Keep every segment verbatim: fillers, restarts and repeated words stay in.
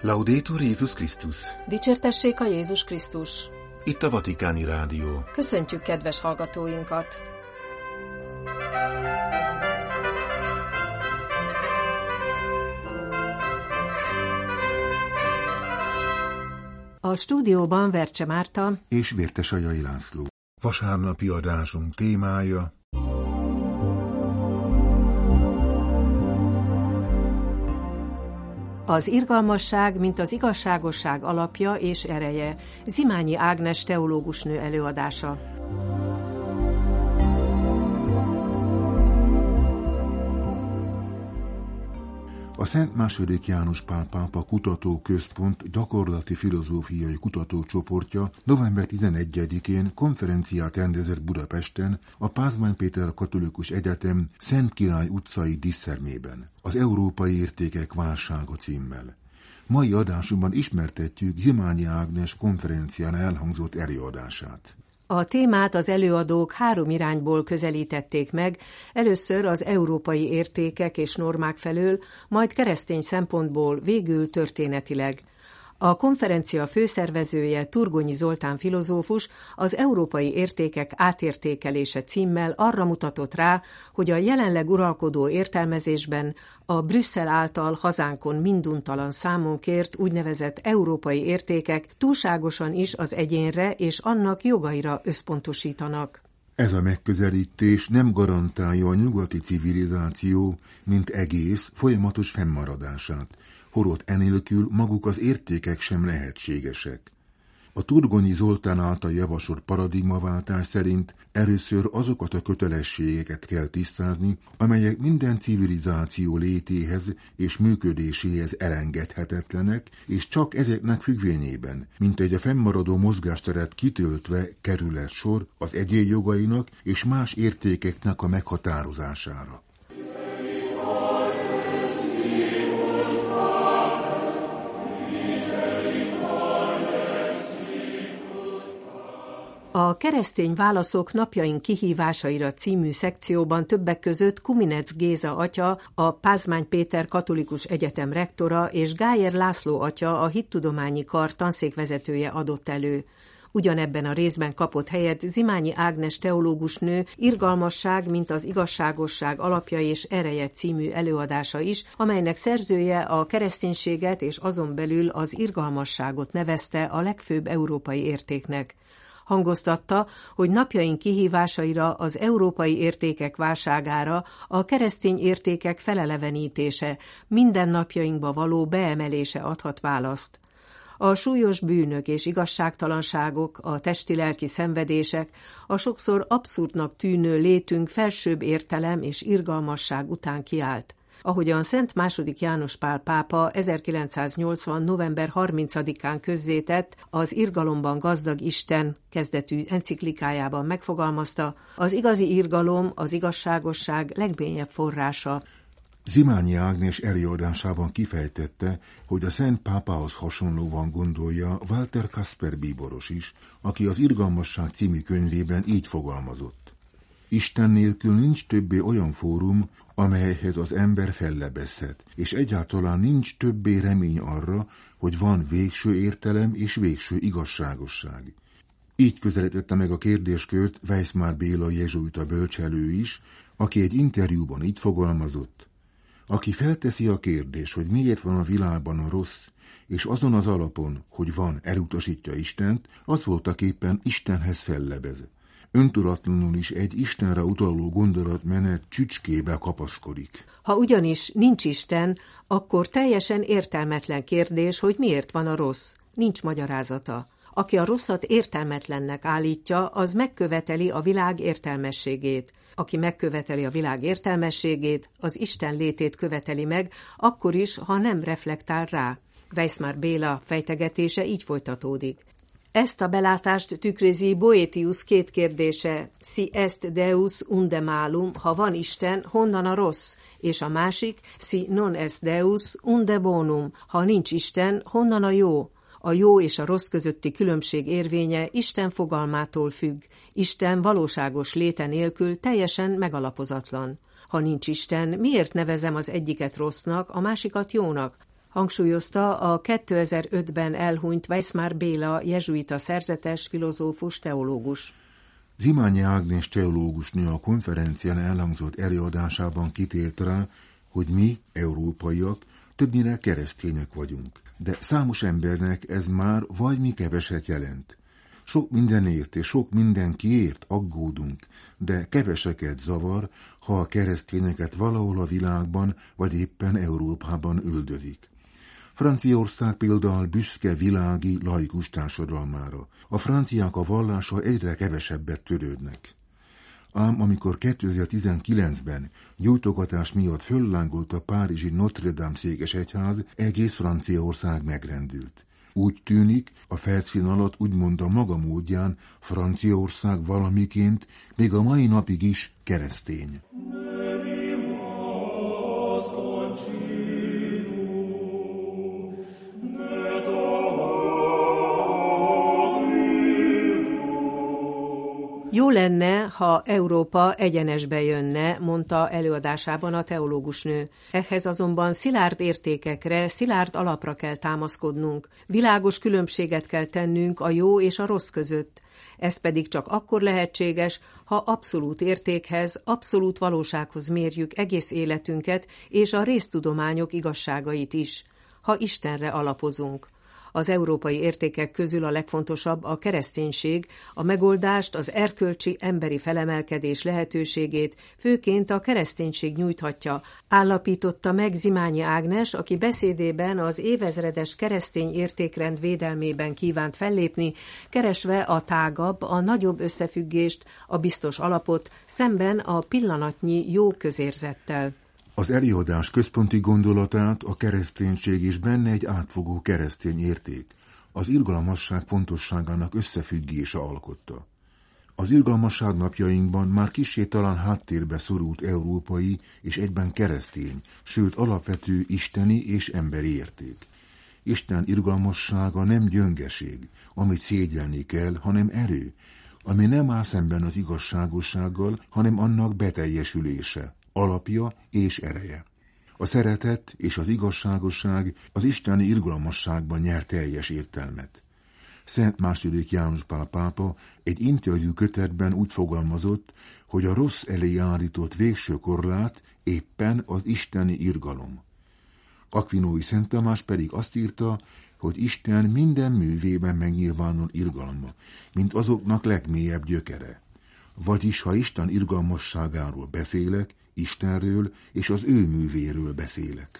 Laudetur Jézus Krisztus! Dicsértessék a Jézus Krisztus! Itt a Vatikáni Rádió. Köszöntjük kedves hallgatóinkat! A stúdióban Vercse Márta és Vértesajai László. Vasárnapi adásunk témája: az irgalmasság, mint az igazságosság alapja és ereje. Zimányi Ágnes teológusnő előadása. A Szent második János Pál pápa kutatóközpont gyakorlati filozófiai kutatócsoportja november tizenegyedikén konferenciát rendezett Budapesten a Pázmány Péter Katolikus Egyetem Szent Király utcai dísztermében, az Európai Értékek válsága címmel. Mai adásunkban ismertetjük Zimányi Ágnes konferencián elhangzott előadását. A témát az előadók három irányból közelítették meg, először az európai értékek és normák felől, majd keresztény szempontból, végül történetileg. A konferencia főszervezője, Turgonyi Zoltán filozófus az európai értékek átértékelése címmel arra mutatott rá, hogy a jelenleg uralkodó értelmezésben a Brüsszel által hazánkon minduntalan számon kért úgynevezett európai értékek túlságosan is az egyénre és annak jogaira összpontosítanak. Ez a megközelítés nem garantálja a nyugati civilizáció, mint egész folyamatos fennmaradását, holott enélkül maguk az értékek sem lehetségesek. A Turgonyi Zoltán által javasolt paradigmaváltás szerint először azokat a kötelességeket kell tisztázni, amelyek minden civilizáció létéhez és működéséhez elengedhetetlenek, és csak ezeknek függvényében, mint egy a fennmaradó mozgásteret kitöltve kerülhet sor az egyén jogainak és más értékeknek a meghatározására. A keresztény válaszok napjaink kihívásaira című szekcióban többek között Kuminec Géza atya, a Pázmány Péter Katolikus Egyetem rektora és Gájer László atya, a Hittudományi Kar tanszékvezetője adott elő. Ugyanebben a részben kapott helyet Zimányi Ágnes teológusnő irgalmasság, mint az igazságosság alapja és ereje című előadása is, amelynek szerzője a kereszténységet és azon belül az irgalmasságot nevezte a legfőbb európai értéknek. Hangoztatta, hogy napjaink kihívásaira, az európai értékek válságára a keresztény értékek felelevenítése, minden napjainkba való beemelése adhat választ. A súlyos bűnök és igazságtalanságok, a testi-lelki szenvedések, a sokszor abszurdnak tűnő létünk felsőbb értelem és irgalmasság után kiállt. Ahogyan Szent második János Pál pápa ezerkilencszáznyolcvan. november harmincadikán közzétett, az irgalomban gazdag Isten kezdetű enciklikájában megfogalmazta, az igazi irgalom az igazságosság legmélyebb forrása. Zimányi Ágnes előadásában kifejtette, hogy a Szent Pápához hasonlóan gondolja Walter Kasper bíboros is, aki az Irgalmasság című könyvében így fogalmazott: Isten nélkül nincs többé olyan fórum, amelyhez az ember fellebezhet, és egyáltalán nincs többé remény arra, hogy van végső értelem és végső igazságosság. Így közelítette meg a kérdéskört Weismar Béla jezsuita bölcselő is, aki egy interjúban így fogalmazott: aki felteszi a kérdés, hogy miért van a világban a rossz, és azon az alapon, hogy van, elutasítja Istent, az voltaképpen Istenhez fellebez. Öntudatlanul is egy Istenre utaló gondolatmenet csücskébe kapaszkodik. Ha ugyanis nincs Isten, akkor teljesen értelmetlen kérdés, hogy miért van a rossz. Nincs magyarázata. Aki a rosszat értelmetlennek állítja, az megköveteli a világ értelmességét. Aki megköveteli a világ értelmességét, az Isten létét követeli meg, akkor is, ha nem reflektál rá. Weismar Béla fejtegetése így folytatódik. Ezt a belátást tükrözi Boetius két kérdése: si est Deus unde malum, ha van Isten, honnan a rossz? És a másik: si non est Deus unde bonum, ha nincs Isten, honnan a jó? A jó és a rossz közötti különbség érvénye Isten fogalmától függ. Isten valóságos léte nélkül teljesen megalapozatlan. Ha nincs Isten, miért nevezem az egyiket rossznak, a másikat jónak? hangsúlyozta a kétezer-ötben elhunyt Weismar Béla jezsuita szerzetes, filozófus, teológus. Zimányi Ágnes teológusnő a konferencián elhangzott előadásában kitért rá, hogy mi, európaiak, többnyire keresztények vagyunk. De számos embernek ez már vagy mi keveset jelent. Sok mindenért és sok mindenkiért aggódunk, de keveseket zavar, ha a keresztényeket valahol a világban vagy éppen Európában üldözik. Franciaország például büszke világi laikus társadalmára. A franciák a vallással egyre kevesebbet törődnek. Ám amikor kétezer-tizenkilencben gyújtogatás miatt föllángolt a párizsi Notre Dame székesegyház, egész Franciaország megrendült. Úgy tűnik, a felszín alatt úgymond a maga módján Franciaország valamiként még a mai napig is keresztény. Jó lenne, ha Európa egyenesbe jönne, mondta előadásában a teológusnő. Ehhez azonban szilárd értékekre, szilárd alapra kell támaszkodnunk. Világos különbséget kell tennünk a jó és a rossz között. Ez pedig csak akkor lehetséges, ha abszolút értékhez, abszolút valósághoz mérjük egész életünket és a résztudományok igazságait is, ha Istenre alapozunk. Az európai értékek közül a legfontosabb a kereszténység, a megoldást, az erkölcsi emberi felemelkedés lehetőségét főként a kereszténység nyújthatja, állapította meg Zimányi Ágnes, aki beszédében az évezredes keresztény értékrend védelmében kívánt fellépni, keresve a tágabb, a nagyobb összefüggést, a biztos alapot szemben a pillanatnyi jó közérzettel. Az előadás központi gondolatát a kereszténység és benne egy átfogó keresztény érték, az irgalmasság fontosságának összefüggése alkotta. Az irgalmasság napjainkban már kissé talán háttérbe szorult európai és egyben keresztény, sőt alapvető isteni és emberi érték. Isten irgalmassága nem gyöngeség, amit szégyelni kell, hanem erő, ami nem áll szemben az igazságossággal, hanem annak beteljesülése, alapja és ereje. A szeretet és az igazságosság az isteni irgalmasságban nyer teljes értelmet. Szent második János Pál pápa egy interjú kötetben úgy fogalmazott, hogy a rossz elé állított végső korlát éppen az isteni irgalom. Akvinói Szent Tamás pedig azt írta, hogy Isten minden művében megnyilvánul irgalma, mint azoknak legmélyebb gyökere. Vagyis, ha Isten irgalmasságáról beszélek, Istenről és az ő művéről beszélek.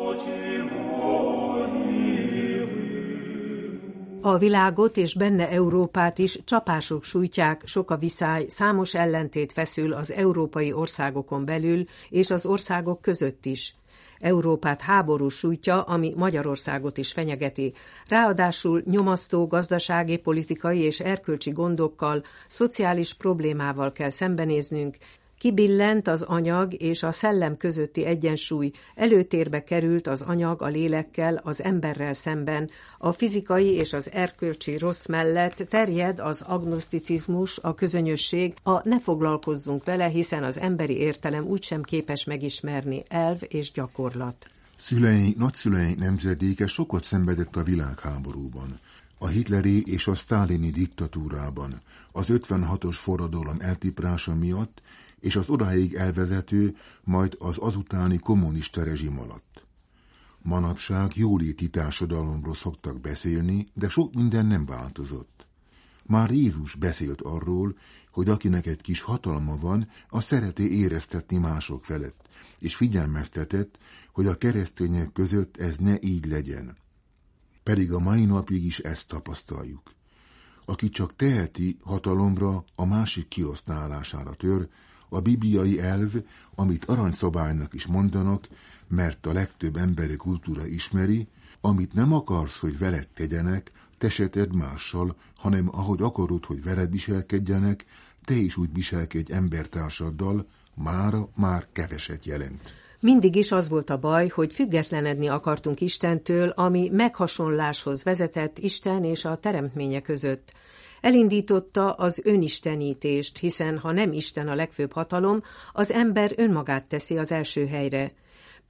A világot és benne Európát is csapások sújtják, sok a viszály, számos ellentét feszül az európai országokon belül és az országok között is. Európát háború sújtja, ami Magyarországot is fenyegeti. Ráadásul nyomasztó gazdasági, politikai és erkölcsi gondokkal, szociális problémával kell szembenéznünk. Kibillent az anyag és a szellem közötti egyensúly, előtérbe került az anyag a lélekkel, az emberrel szemben, a fizikai és az erkölcsi rossz mellett terjed az agnoszticizmus, a közönyösség, a ne foglalkozzunk vele, hiszen az emberi értelem úgysem képes megismerni elv és gyakorlat. Szüleink, nagyszüleink nemzedéke sokat szenvedett a világháborúban, a hitleri és a sztálini diktatúrában, az ötvenhatos forradalom eltiprása miatt, és az odáig elvezető, majd az azutáni kommunista rezsim alatt. Manapság jóléti társadalomról szoktak beszélni, de sok minden nem változott. Már Jézus beszélt arról, hogy akinek egy kis hatalma van, az szereti éreztetni mások felett, és figyelmeztetett, hogy a keresztények között ez ne így legyen. Pedig a mai napig is ezt tapasztaljuk. Aki csak teheti, hatalomra, a másik kihasználására tör, a bibliai elv, amit aranyszabálynak is mondanak, mert a legtöbb emberi kultúra ismeri, amit nem akarsz, hogy veled tegyenek, te se tedd mással, hanem ahogy akarod, hogy veled viselkedjenek, te is úgy viselkedj embertársaddal, mára már keveset jelent. Mindig is az volt a baj, hogy függetlenedni akartunk Istentől, ami meghasonláshoz vezetett Isten és a teremtménye között. Elindította az önistenítést, hiszen ha nem Isten a legfőbb hatalom, az ember önmagát teszi az első helyre.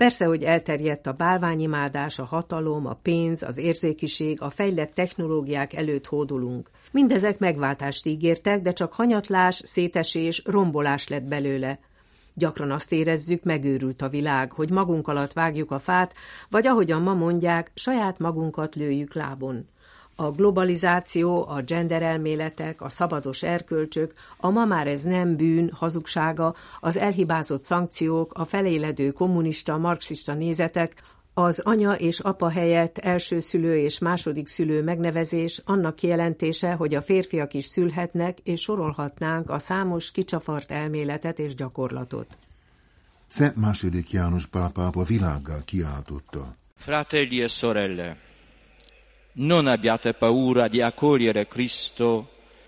Persze, hogy elterjedt a bálványimádás, a hatalom, a pénz, az érzékiség, a fejlett technológiák előtt hódolunk. Mindezek megváltást ígértek, de csak hanyatlás, szétesés, rombolás lett belőle. Gyakran azt érezzük, megőrült a világ, hogy magunk alatt vágjuk a fát, vagy ahogyan ma mondják, saját magunkat lőjük lábon. A globalizáció, a genderelméletek, a szabados erkölcsök, a ma már ez nem bűn, hazugsága, az elhibázott szankciók, a feléledő kommunista, marxista nézetek, az anya és apa helyett első szülő és második szülő megnevezés annak kijelentése, hogy a férfiak is szülhetnek, és sorolhatnánk a számos kicsafart elméletet és gyakorlatot. Szent második János Pál pápa világgá kiáltotta: Fratelli e sorelle, non abbiate paura di accogliere Cristo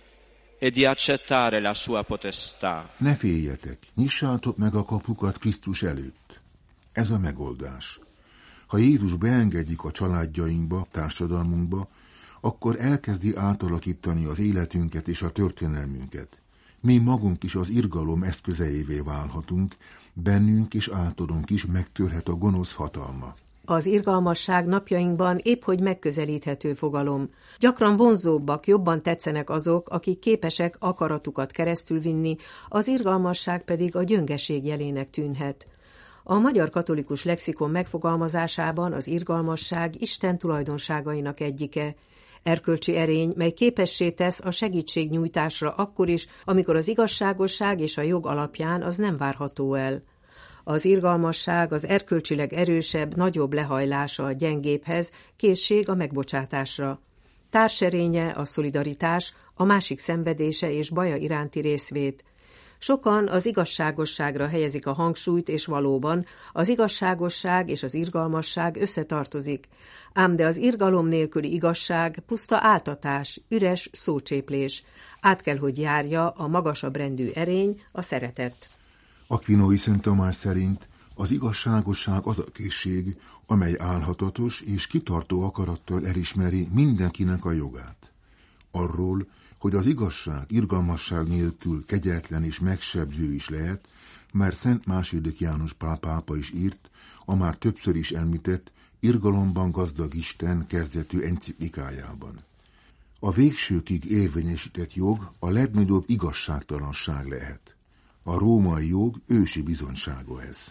e di accettare la sua potestà. Ne féljetek, nyissátok meg a kapukat Krisztus előtt. Ez a megoldás. Ha Jézus beengedik a családjainkba, társadalmunkba, akkor elkezdi átalakítani az életünket és a történelmünket. Mi magunk is az irgalom eszközeivé válhatunk, bennünk és általunk is megtörhet a gonosz hatalma. Az irgalmasság napjainkban épp hogy megközelíthető fogalom. Gyakran vonzóbbak, jobban tetszenek azok, akik képesek akaratukat keresztülvinni, az irgalmasság pedig a gyöngeség jelének tűnhet. A magyar katolikus lexikon megfogalmazásában az irgalmasság Isten tulajdonságainak egyike, erkölcsi erény, mely képessé tesz a segítségnyújtásra akkor is, amikor az igazságosság és a jog alapján az nem várható el. Az irgalmasság az erkölcsileg erősebb, nagyobb lehajlása a gyengébhez, készség a megbocsátásra. Társerénye a szolidaritás, a másik szenvedése és baja iránti részvét. Sokan az igazságosságra helyezik a hangsúlyt, és valóban az igazságosság és az irgalmasság összetartozik, ám de az irgalom nélküli igazság puszta áltatás, üres szócséplés. Át kell, hogy járja a magasabb rendű erény, a szeretet. Akvinói Szent Tamás szerint az igazságosság az a készség, amely álhatatos és kitartó akarattal elismeri mindenkinek a jogát. Arról, hogy az igazság irgalmasság nélkül kegyetlen és megsebző is lehet, mert Szent második János Pál pápa is írt a már többször is említett Irgalomban gazdag Isten kezdetű enciklikájában. A végsőkig érvényesített jog a legnagyobb igazságtalanság lehet. A római jog ősi bizonysága ez.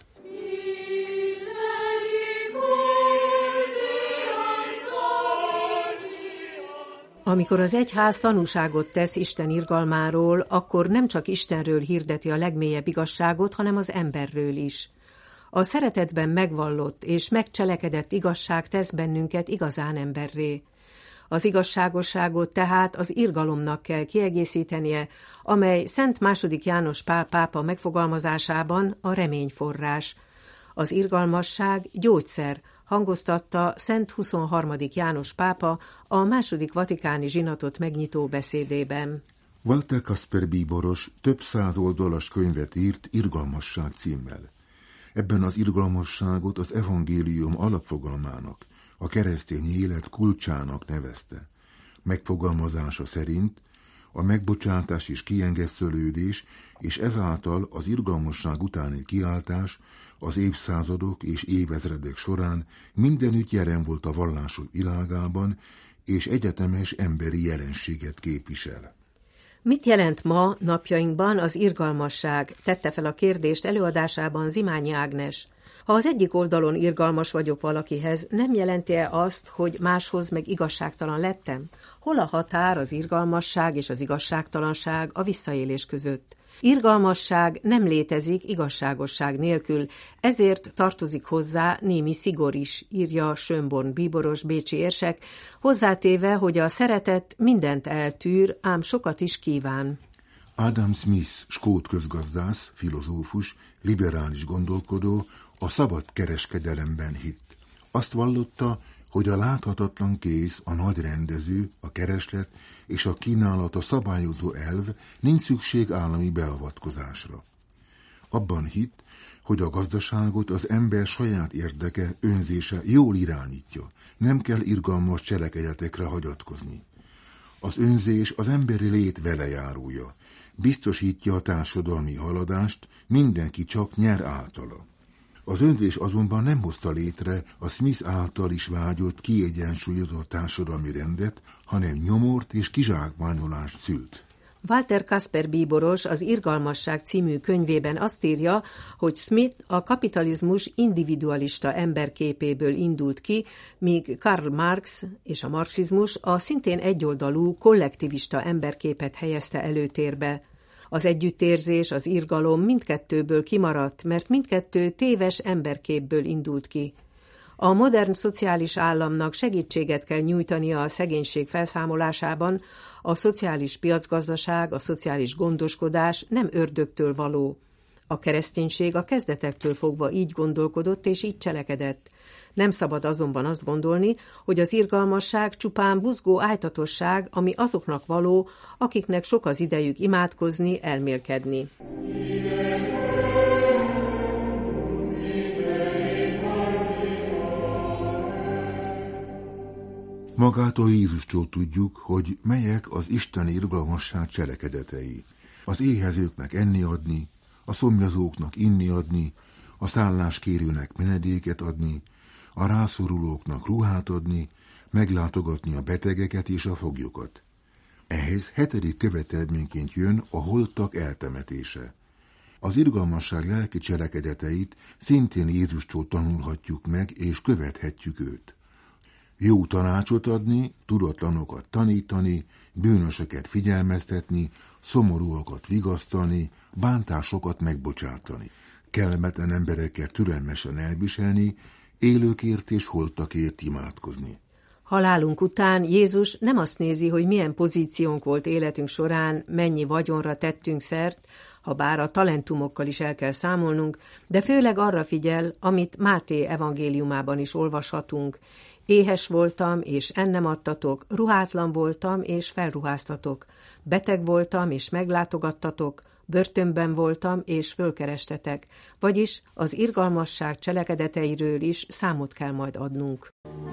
Amikor az egyház tanúságot tesz Isten irgalmáról, akkor nem csak Istenről hirdeti a legmélyebb igazságot, hanem az emberről is. A szeretetben megvallott és megcselekedett igazság tesz bennünket igazán emberré. Az igazságosságot tehát az irgalomnak kell kiegészítenie, amely Szent második János Pál pápa megfogalmazásában a reményforrás. Az irgalmasság gyógyszer, hangoztatta Szent huszonharmadik János pápa a második vatikáni zsinatot megnyitó beszédében. Walter Kasper bíboros több száz oldalas könyvet írt Irgalmasság címmel. Ebben az irgalmasságot az evangélium alapfogalmának, a keresztény élet kulcsának nevezte. Megfogalmazása szerint a megbocsátás és kiengesztelődés, és ezáltal az irgalmasság utáni kiáltás az évszázadok és évezredek során mindenütt jelen volt a vallások világában, és egyetemes emberi jelenséget képvisel. Mit jelent ma, napjainkban az irgalmasság? Tette fel a kérdést előadásában Zimányi Ágnes. Ha az egyik oldalon irgalmas vagyok valakihez, nem jelenti-e azt, hogy máshoz meg igazságtalan lettem? Hol a határ az irgalmasság és az igazságtalanság a visszaélés között? Irgalmasság nem létezik igazságosság nélkül, ezért tartozik hozzá némi szigor is, írja Schönborn bíboros bécsi érsek, hozzátéve, hogy a szeretet mindent eltűr, ám sokat is kíván. Adam Smith, skót közgazdász, filozófus, liberális gondolkodó, a szabad kereskedelemben hitt. Azt vallotta, hogy a láthatatlan kéz, a nagy rendező, a kereslet és a kínálat a szabályozó elv, nincs szükség állami beavatkozásra. Abban hitt, hogy a gazdaságot az ember saját érdeke, önzése jól irányítja, nem kell irgalmas cselekedetekre hagyatkozni. Az önzés az emberi lét velejárója, biztosítja a társadalmi haladást, mindenki csak nyer általa. Az öntés azonban nem hozta létre a Smith által is vágyott kiegyensúlyozott társadalmi rendet, hanem nyomort és kizsákmányolást szült. Walter Kasper bíboros az Irgalmasság című könyvében azt írja, hogy Smith a kapitalizmus individualista emberképéből indult ki, míg Karl Marx és a marxizmus a szintén egyoldalú kollektivista emberképet helyezte előtérbe. Az együttérzés, az irgalom mindkettőből kimaradt, mert mindkettő téves emberképből indult ki. A modern szociális államnak segítséget kell nyújtania a szegénység felszámolásában, a szociális piacgazdaság, a szociális gondoskodás nem ördögtől való. A kereszténység a kezdetektől fogva így gondolkodott és így cselekedett. Nem szabad azonban azt gondolni, hogy az irgalmasság csupán buzgó ájtatosság, ami azoknak való, akiknek sok az idejük imádkozni, elmélkedni. Magától Jézustól tudjuk, hogy melyek az isteni irgalmasság cselekedetei. Az éhezőknek enni adni, a szomjazóknak inni adni, a szálláskérőnek menedéket adni, a rászorulóknak ruhát adni, meglátogatni a betegeket és a foglyokat. Ehhez hetedik követelményként jön a holtak eltemetése. Az irgalmasság lelki cselekedeteit szintén Jézustól tanulhatjuk meg és követhetjük őt. Jó tanácsot adni, tudatlanokat tanítani, bűnösöket figyelmeztetni, szomorúakat vigasztani, bántásokat megbocsátani. Kellemetlen embereket türelmesen elviselni, élőkért és holtakért imádkozni. Halálunk után Jézus nem azt nézi, hogy milyen pozíciónk volt életünk során, mennyi vagyonra tettünk szert, ha bár a talentumokkal is el kell számolnunk, de főleg arra figyel, amit Máté evangéliumában is olvashatunk. Éhes voltam, és ennem adtatok, ruhátlan voltam, és felruháztatok, beteg voltam, és meglátogattatok, börtönben voltam, és fölkerestetek, vagyis az irgalmasság cselekedeteiről is számot kell majd adnunk.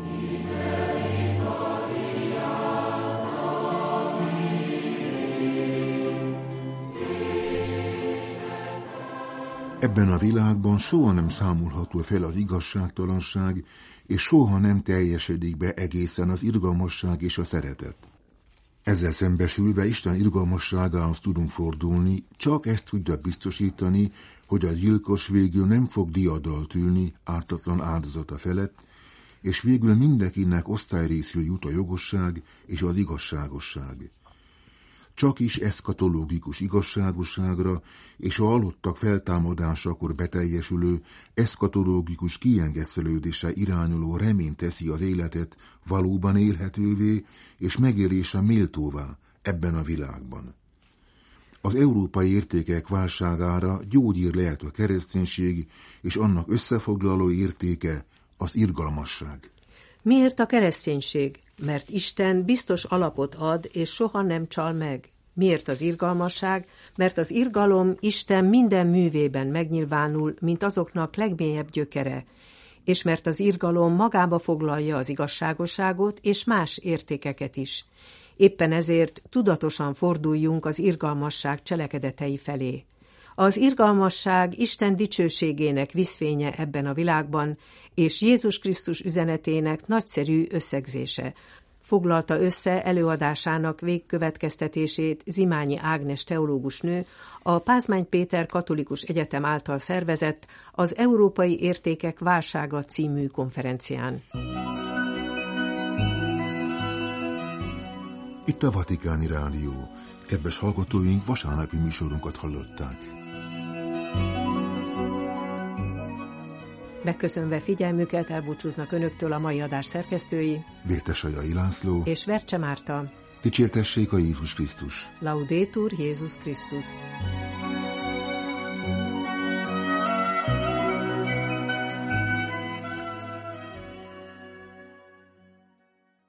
Ebben a világban soha nem számolható fel az igazságtalanság, és soha nem teljesedik be egészen az irgalmasság és a szeretet. Ezzel szembesülve Isten irgalmasságához tudunk fordulni, csak ezt tudja biztosítani, hogy a gyilkos végül nem fog diadalt ülni ártatlan áldozata felett, és végül mindenkinek osztályrészül jut a jogosság és az igazságosság. Csak is eszkatológikus igazságosságra és a halottak feltámadásakor beteljesülő eszkatológikus kiengeszelődése irányuló remény teszi az életet valóban élhetővé és megélése méltóvá ebben a világban. Az európai értékek válságára gyógyír lehet a kereszténység, és annak összefoglaló értéke az irgalmasság. Miért a kereszténység? Mert Isten biztos alapot ad, és soha nem csal meg. Miért az irgalmasság? Mert az irgalom Isten minden művében megnyilvánul, mint azoknak legmélyebb gyökere, és mert az irgalom magába foglalja az igazságosságot és más értékeket is. Éppen ezért tudatosan forduljunk az irgalmasság cselekedetei felé. Az irgalmasság Isten dicsőségének viszfénye ebben a világban, és Jézus Krisztus üzenetének nagyszerű összegzése. Foglalta össze előadásának végkövetkeztetését Zimányi Ágnes teológusnő a Pázmány Péter Katolikus Egyetem által szervezett az Európai Értékek válsága című konferencián. Itt a Vatikáni Rádió. Kedves hallgatóink, vasárnapi műsorunkat hallották. Megköszönve figyelmüket elbúcsúznak önöktől a mai adás szerkesztői, Vértesajai László és Vercse Márta. Dicsértessék a Jézus Krisztus! Laudetur Jézus Krisztus!